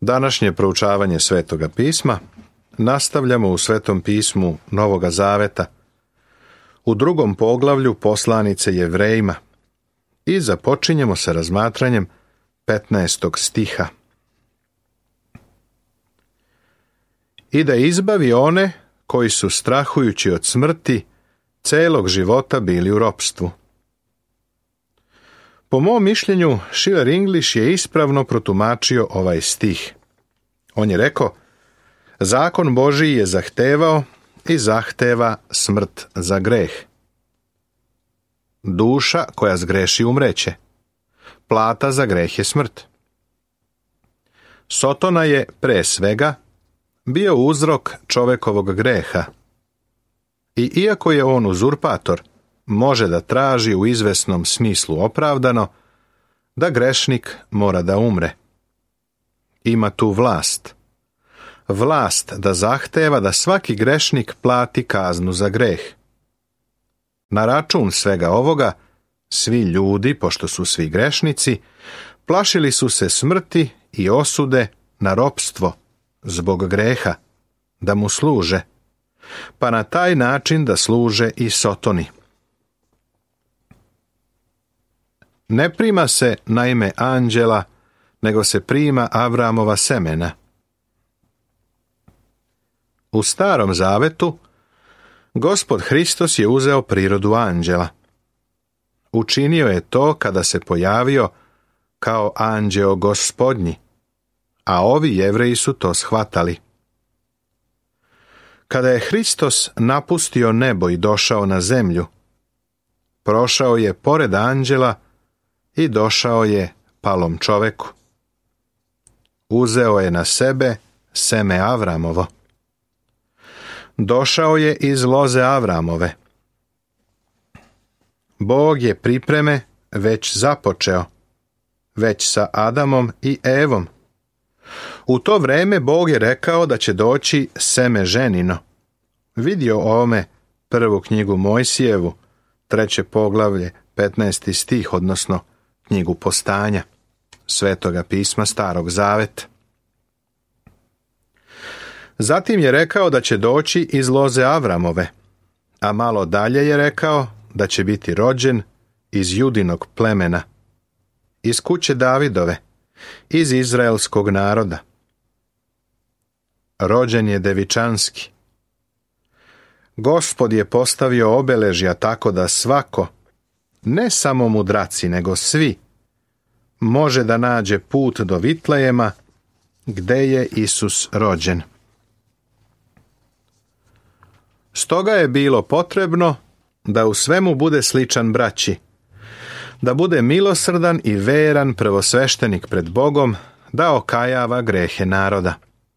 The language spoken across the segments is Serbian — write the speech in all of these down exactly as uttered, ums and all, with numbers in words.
Današnje proučavanje Svetoga pisma nastavljamo u Svetom pismu Novoga Zaveta, u drugom poglavlju poslanice Jevrejima i započinjemo sa razmatranjem petnaestog stiha. I da izbavi one koji su strahujući od smrti celog života bili u ropstvu. Po mom mišljenju, Schiller English je ispravno protumačio ovaj stih. On je rekao, zakon Božiji je zahtevao i zahteva smrt za greh. Duša koja zgreši umreće. Plata za greh je smrt. Sotona je, pre svega, bio uzrok čovekovog greha. I iako je on uzurpator, može da traži u izvesnom smislu opravdano da grešnik mora da umre. Ima tu vlast. Vlast da zahteva da svaki grešnik plati kaznu za greh. Na račun svega ovoga, svi ljudi, pošto su svi grešnici, plašili su se smrti i osude na ropstvo zbog greha, da mu služe, pa na taj način da služe i Sotoni. Ne prima se na ime anđela, nego se prima Avramova semena. U Starom Zavetu Gospod Hristos je uzeo prirodu anđela. Učinio je to kada se pojavio kao anđeo Gospodnji, a ovi Jevreji su to shvatali. Kada je Hristos napustio nebo i došao na zemlju, prošao je pored anđela i došao je palom čoveku. Uzeo je na sebe seme Avramovo. Došao je iz loze Avramove. Bog je pripreme već započeo, već sa Adamom i Evom. U to vreme Bog je rekao da će doći seme ženino. Vidio ovome prvu knjigu Mojsijevu, treće poglavlje, petnaesti stih, odnosno knjigu Postanja, Svetoga pisma Starog Zaveta. Zatim je rekao da će doći iz loze Avramove, a malo dalje je rekao da će biti rođen iz Judinog plemena, iz kuće Davidove, iz izraelskog naroda. Rođen je devičanski. Gospod je postavio obeležja tako da svako, ne samo mudraci, nego svi, može da nađe put do Vitlejema, gde je Isus rođen. Stoga je bilo potrebno da u svemu bude sličan braći, da bude milosrdan i veran prvosveštenik pred Bogom, da okajava grehe naroda.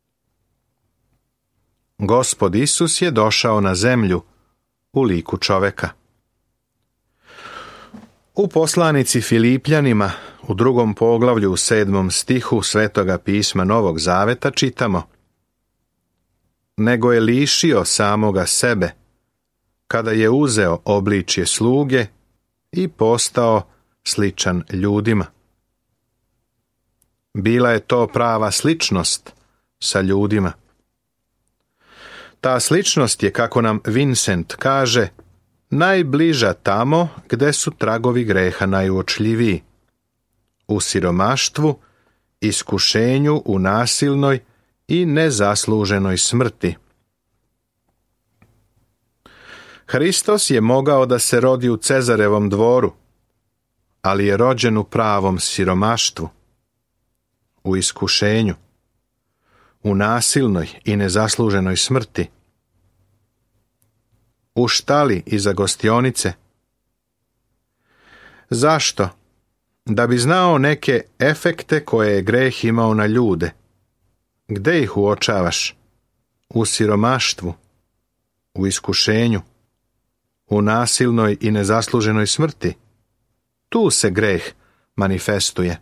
Gospod Isus je došao na zemlju u liku čoveka. U poslanici Filipljanima, u drugom poglavlju u sedmom stihu Svetoga pisma Novog Zaveta čitamo: nego je lišio samoga sebe, kada je uzeo obličje sluge i postao sličan ljudima. Bila je to prava sličnost sa ljudima. Ta sličnost je, kako nam Vincent kaže, najbliža tamo gde su tragovi greha najuočljiviji. U siromaštvu, iskušenju, u nasilnoj i nezasluženoj smrti. Hristos je mogao da se rodi u Cezarevom dvoru, ali je rođen u pravom siromaštvu, u iskušenju, u nasilnoj i nezasluženoj smrti, u štali iza gostionice. Zašto? Da bi znao neke efekte koje je greh imao na ljude. Gde ih uočavaš? U siromaštvu, u iskušenju, u nasilnoj i nezasluženoj smrti. Tu se greh manifestuje.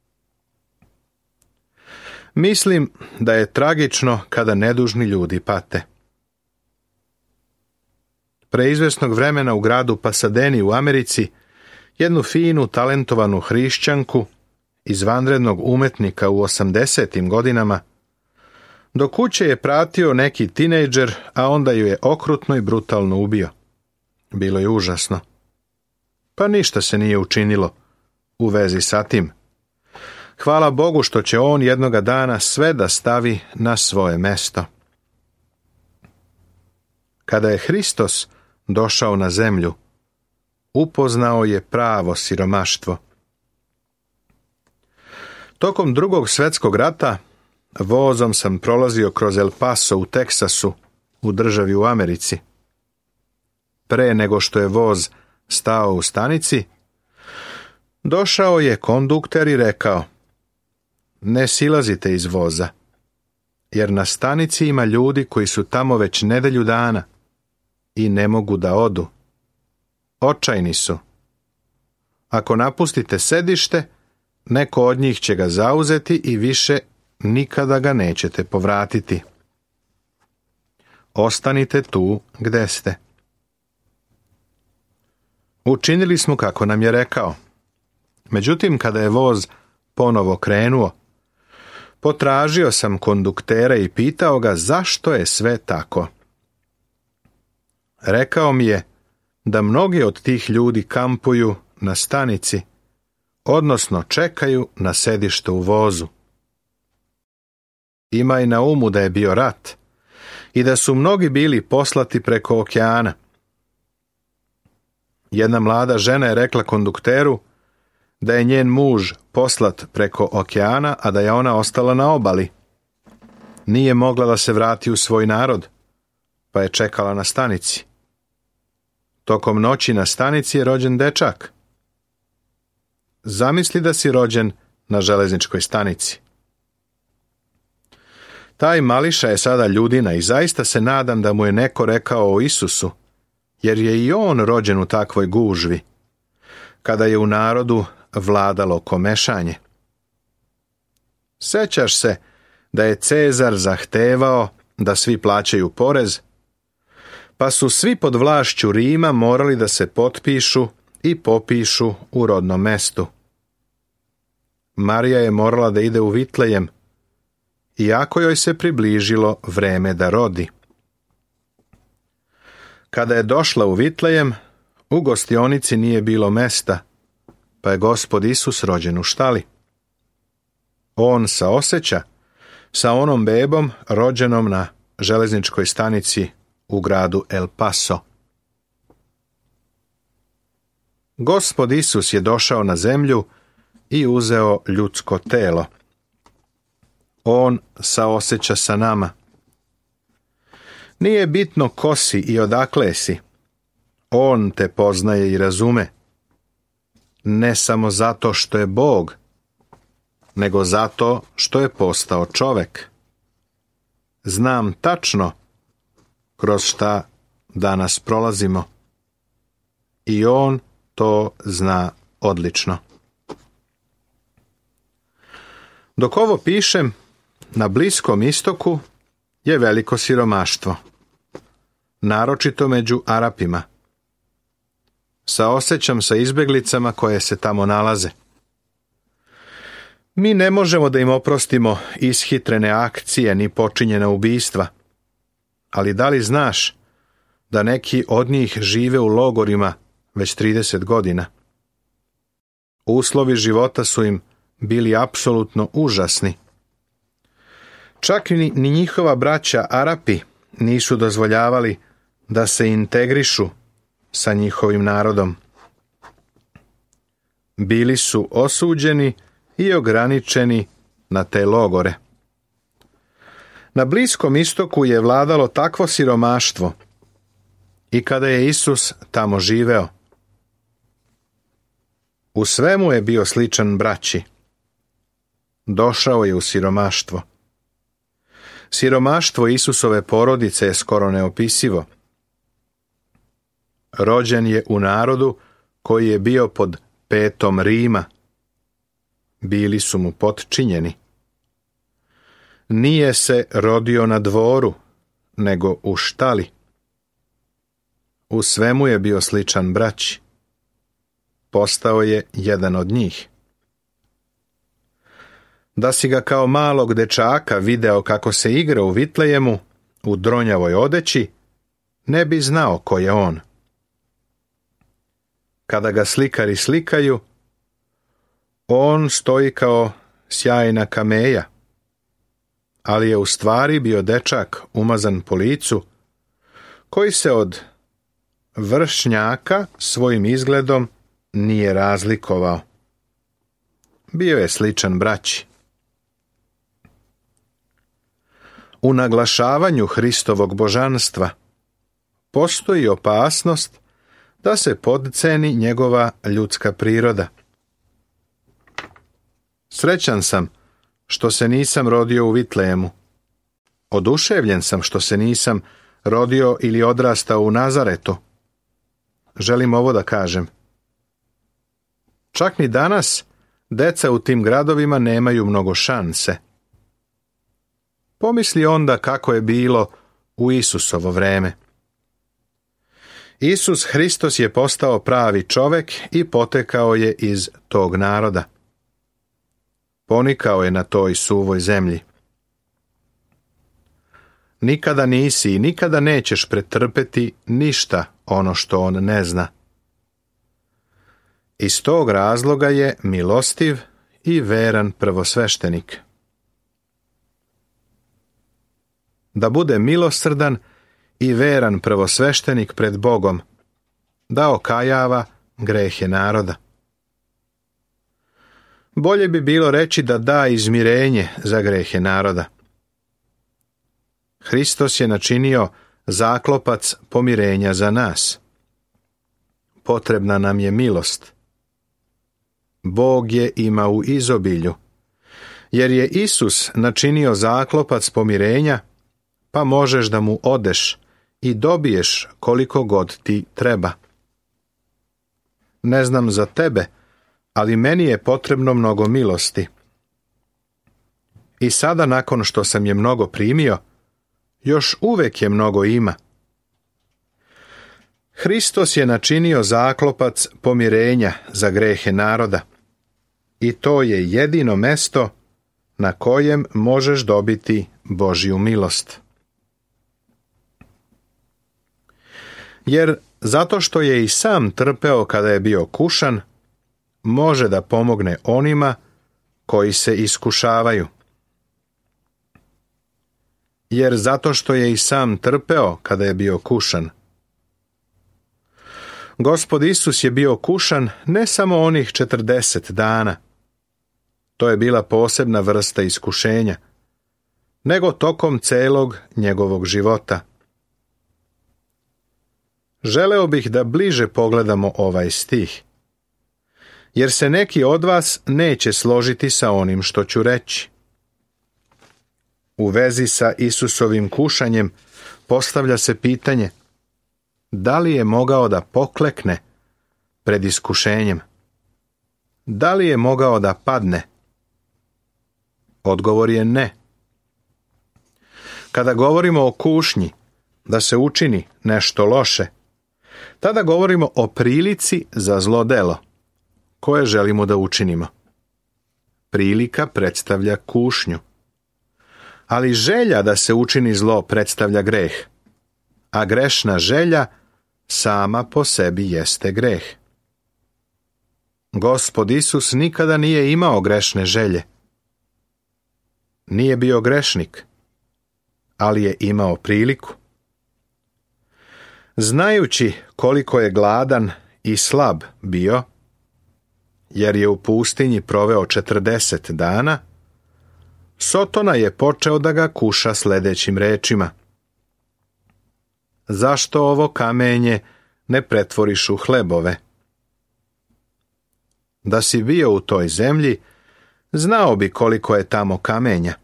Mislim da je tragično kada nedužni ljudi pate. Pre izvesnog vremena u gradu Pasadeni u Americi jednu finu, talentovanu hrišćanku izvanrednog umetnika u osamdesetim godinama, do kuće je pratio neki tinejdžer, a onda ju je okrutno i brutalno ubio. Bilo je užasno. Pa ništa se nije učinilo u vezi sa tim. Hvala Bogu što će on jednoga dana sve da stavi na svoje mesto. Kada je Hristos došao na zemlju, upoznao je pravo siromaštvo. Tokom drugog svjetskog rata vozom sam prolazio kroz El Paso u Teksasu, u državi u Americi. Pre nego što je voz stao u stanici, došao je kondukter i rekao: ne silazite iz voza, jer na stanici ima ljudi koji su tamo već nedelju dana i ne mogu da odu. Očajni su. Ako napustite sedište, neko od njih će ga zauzeti i više nikada ga nećete povratiti. Ostanite tu gde ste. Učinili smo kako nam je rekao. Međutim, kada je voz ponovo krenuo, potražio sam konduktera i pitao ga zašto je sve tako. Rekao mi je da mnogi od tih ljudi kampuju na stanici, odnosno čekaju na sedište u vozu. Imaj na umu da je bio rat i da su mnogi bili poslati preko okeana. Jedna mlada žena je rekla kondukteru da je njen muž poslat preko okeana, a da je ona ostala na obali. Nije mogla da se vrati u svoj narod, pa je čekala na stanici. Tokom noći na stanici je rođen dečak. Zamisli da si rođen na železničkoj stanici. Taj mališa je sada ljudina i zaista se nadam da mu je neko rekao o Isusu, jer je i on rođen u takvoj gužvi, kada je u narodu vladalo komešanje. Sećaš se da je Cezar zahtevao da svi plaćaju porez, pa su svi pod vlašću Rima morali da se potpišu i popišu u rodnom mestu. Marija je morala da ide u Vitlejem, iako joj se približilo vreme da rodi. Kada je došla u Vitlejem, u gostionici nije bilo mesta, pa je Gospod Isus rođen u štali. On saoseća sa onom bebom rođenom na železničkoj stanici u gradu El Paso. Gospod Isus je došao na zemlju i uzeo ljudsko telo. On saoseća sa nama. Nije bitno ko si i odakle si. On te poznaje i razume. Ne samo zato što je Bog, nego zato što je postao čovek. Znam tačno kroz šta danas prolazimo. I on to zna odlično. Dok ovo pišem, na Bliskom istoku je veliko siromaštvo, naročito među Arapima. Saosećam sa izbeglicama koje se tamo nalaze. Mi ne možemo da im oprostimo ishitrene akcije ni počinjena ubistva, ali da li znaš da neki od njih žive u logorima već trideset godina? Uslovi života su im bili apsolutno užasni. Čak ni, ni njihova braća Arapi nisu dozvoljavali da se integrišu sa njihovim narodom. Bili su osuđeni i ograničeni na te logore. Na Bliskom istoku je vladalo takvo siromaštvo i kada je Isus tamo živeo. U svemu je bio sličan braći. Došao je u siromaštvo. Siromaštvo Isusove porodice je skoro neopisivo. Rođen je u narodu koji je bio pod petom Rima. Bili su mu potčinjeni. Nije se rodio na dvoru, nego u štali. U svemu je bio sličan braći. Postao je jedan od njih. Da si ga kao malog dečaka video kako se igra u Vitlejemu, u dronjavoj odeći, ne bi znao ko je on. Kada ga slikari slikaju, on stoji kao sjajna kameja, ali je u stvari bio dečak umazan po licu, koji se od vršnjaka svojim izgledom nije razlikovao. Bio je sličan braći. U naglašavanju Hristovog božanstva postoji opasnost da se podceni njegova ljudska priroda. Srećan sam što se nisam rodio u Vitlejemu. Oduševljen sam što se nisam rodio ili odrastao u Nazaretu. Želim ovo da kažem. Čak ni danas deca u tim gradovima nemaju mnogo šanse. Pomisli onda kako je bilo u Isusovo vreme. Isus Hristos je postao pravi čovek i potekao je iz tog naroda. Ponikao je na toj suvoj zemlji. Nikada nisi i nikada nećeš pretrpeti ništa ono što on ne zna. Iz tog razloga je milostiv i veran prvosveštenik. Da bude milosrdan i veran prvosveštenik pred Bogom, da okajava grehe naroda. Bolje bi bilo reći da da izmirenje za grehe naroda. Hristos je načinio zaklopac pomirenja za nas. Potrebna nam je milost. Bog je ima u izobilju, jer je Isus načinio zaklopac pomirenja, pa možeš da mu odeš i dobiješ koliko god ti treba. Ne znam za tebe, ali meni je potrebno mnogo milosti. I sada, nakon što sam je mnogo primio, još uvek je mnogo ima. Hristos je načinio zaklopac pomirenja za grehe naroda i to je jedino mesto na kojem možeš dobiti Božju milost. Jer zato što je i sam trpeo kada je bio kušan, može da pomogne onima koji se iskušavaju. Jer zato što je i sam trpeo kada je bio kušan. Gospod Isus je bio kušan ne samo onih četrdeset dana. To je bila posebna vrsta iskušenja, nego tokom celog njegovog života. Želeo bih da bliže pogledamo ovaj stih, jer se neki od vas neće složiti sa onim što ću reći. U vezi sa Isusovim kušanjem postavlja se pitanje, da li je mogao da poklekne pred iskušenjem? Da li je mogao da padne? Odgovor je ne. Kada govorimo o kušnji, da se učini nešto loše, tada govorimo o prilici za zlo delo, koje želimo da učinimo. Prilika predstavlja kušnju. Ali želja da se učini zlo predstavlja greh, a grešna želja sama po sebi jeste greh. Gospod Isus nikada nije imao grešne želje. Nije bio grešnik, ali je imao priliku. Znajući koliko je gladan i slab bio, jer je u pustinji proveo četrdeset dana, Sotona je počeo da ga kuša sledećim rečima. Zašto ovo kamenje ne pretvoriš u hlebove? Da si bio u toj zemlji, znao bi koliko je tamo kamenja.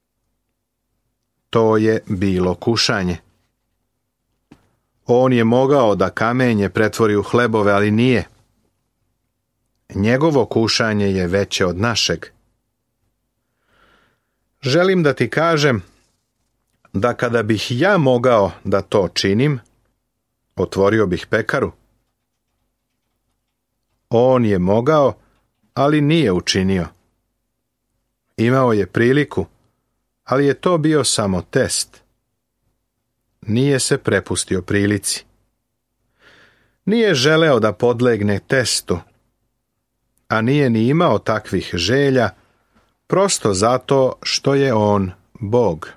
To je bilo kušanje. On je mogao da kamenje pretvori u hlebove, ali nije. Njegovo kušanje je veće od našeg. Želim da ti kažem da kada bih ja mogao da to činim, otvorio bih pekaru. On je mogao, ali nije učinio. Imao je priliku, ali je to bio samo test. Nije se prepustio prilici. Nije želeo da podlegne testu, a nije ni imao takvih želja, prosto zato što je on Bog.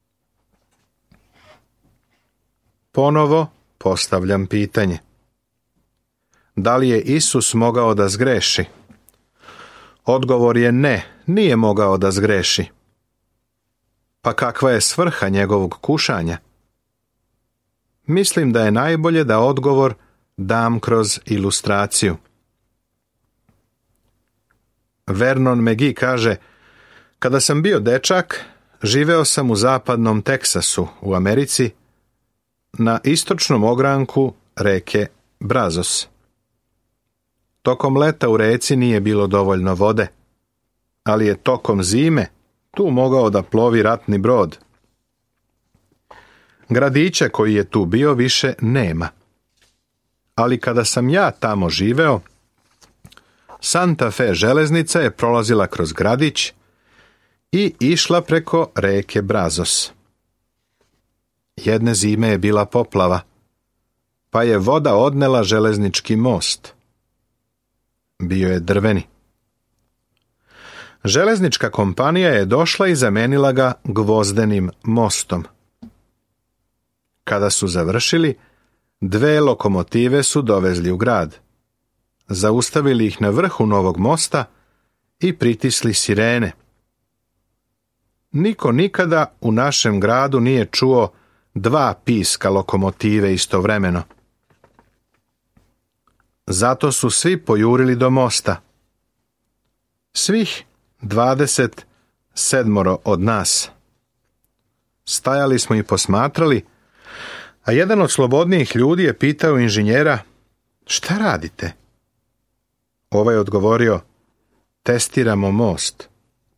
Ponovo postavljam pitanje. Da li je Isus mogao da zgreši? Odgovor je ne, nije mogao da zgreši. Pa kakva je svrha njegovog kušanja? Mislim da je najbolje da odgovor dam kroz ilustraciju. Vernon McGee kaže, kada sam bio dečak, živeo sam u zapadnom Teksasu u Americi, na istočnom ogranku reke Brazos. Tokom leta u reci nije bilo dovoljno vode, ali je tokom zime tu mogao da plovi ratni brod. Gradića koji je tu bio više nema. Ali kada sam ja tamo živeo, Santa Fe železnica je prolazila kroz gradić i išla preko reke Brazos. Jedne zime je bila poplava, pa je voda odnela železnički most. Bio je drveni. Železnička kompanija je došla i zamenila ga gvozdenim mostom. Kada su završili, dve lokomotive su dovezli u grad. Zaustavili ih na vrhu novog mosta i pritisli sirene. Niko nikada u našem gradu nije čuo dva piska lokomotive istovremeno. Zato su svi pojurili do mosta. Svih dvadeset sedmoro od nas. Stajali smo i posmatrali, a jedan od slobodnijih ljudi je pitao inženjera, šta radite? Ovaj je odgovorio, testiramo most.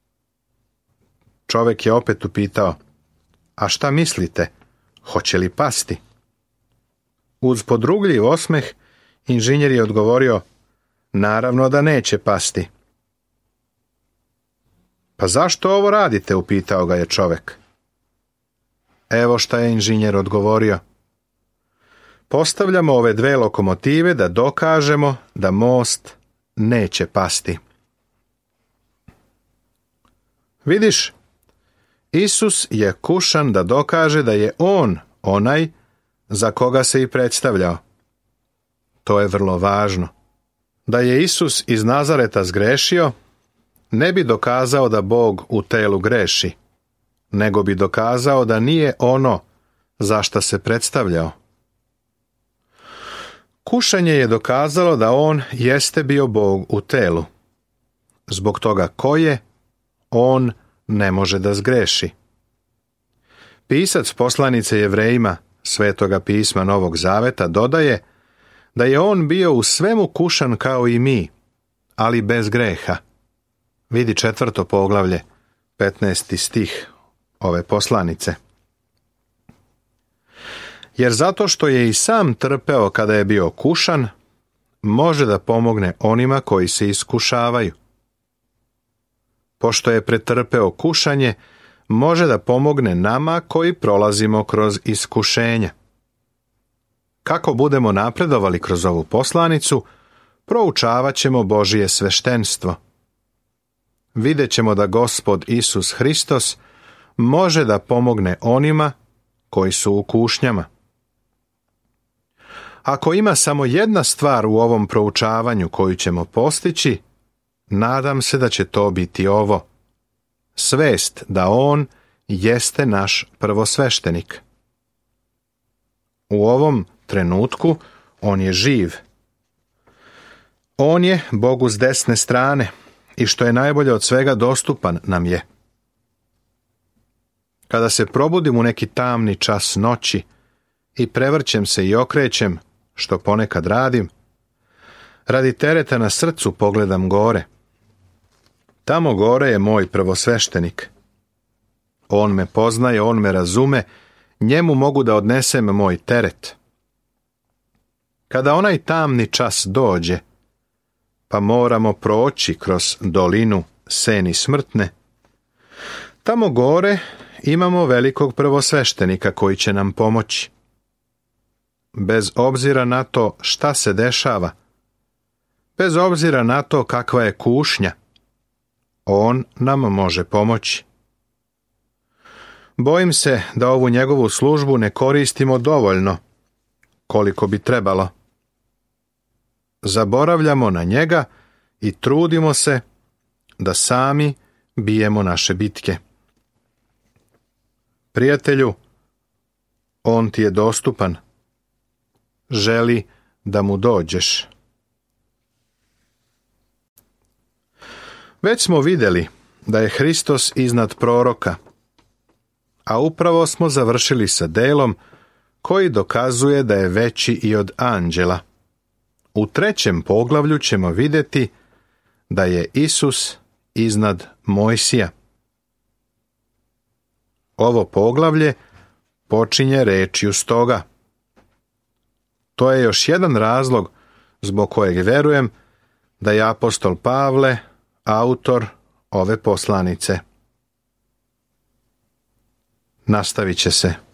Čovjek je opet upitao, a šta mislite, hoće li pasti? Uz podrugljiv osmeh, inženjer je odgovorio, naravno da neće pasti. Pa zašto ovo radite, upitao ga je čovjek. Evo šta je inženjer odgovorio. Postavljamo ove dve lokomotive da dokažemo da most neće pasti. Vidiš, Isus je kušan da dokaže da je on onaj za koga se i predstavljao. To je vrlo važno. Da je Isus iz Nazareta zgrešio, ne bi dokazao da Bog u telu greši, nego bi dokazao da nije ono za šta se predstavljao. Kušanje je dokazalo da on jeste bio Bog u telu. Zbog toga ko je, on ne može da zgreši. Pisac poslanice Jevrejima, Svetoga pisma Novog Zaveta, dodaje da je on bio u svemu kušan kao i mi, ali bez greha. Vidi četvrto poglavlje, petnaesti stih ove poslanice. Jer zato što je i sam trpeo kada je bio kušan, može da pomogne onima koji se iskušavaju. Pošto je pretrpeo kušanje, može da pomogne nama koji prolazimo kroz iskušenja. Kako budemo napredovali kroz ovu poslanicu, proučavat ćemo Božije sveštenstvo. Vidjet ćemo da Gospod Isus Hristos može da pomogne onima koji su u kušnjama. Ako ima samo jedna stvar u ovom proučavanju koju ćemo postići, nadam se da će to biti ovo. Svest da on jeste naš prvosveštenik. U ovom trenutku on je živ. On je Bogu s desne strane i što je najbolje od svega dostupan nam je. Kada se probudim u neki tamni čas noći i prevrćem se i okrećem, što ponekad radim, radi tereta na srcu pogledam gore. Tamo gore je moj prvosveštenik. On me poznaje, on me razume, njemu mogu da odnesem moj teret. Kada onaj tamni čas dođe, pa moramo proći kroz dolinu seni smrtne, Tamo gore imamo velikog prvosveštenika koji će nam pomoći. Bez obzira na to šta se dešava, bez obzira na to kakva je kušnja, on nam može pomoći. Bojim se da ovu njegovu službu ne koristimo dovoljno, koliko bi trebalo. Zaboravljamo na njega i trudimo se da sami bijemo naše bitke. Prijatelju, on ti je dostupan. Želi da mu dođeš. Već smo vidjeli da je Hristos iznad proroka, a upravo smo završili sa delom koji dokazuje da je veći i od anđela. U trećem poglavlju ćemo vidjeti da je Isus iznad Mojsija. Ovo poglavlje počinje rečju stoga. To je još jedan razlog zbog kojeg verujem da je apostol Pavle autor ove poslanice. Nastavit će se.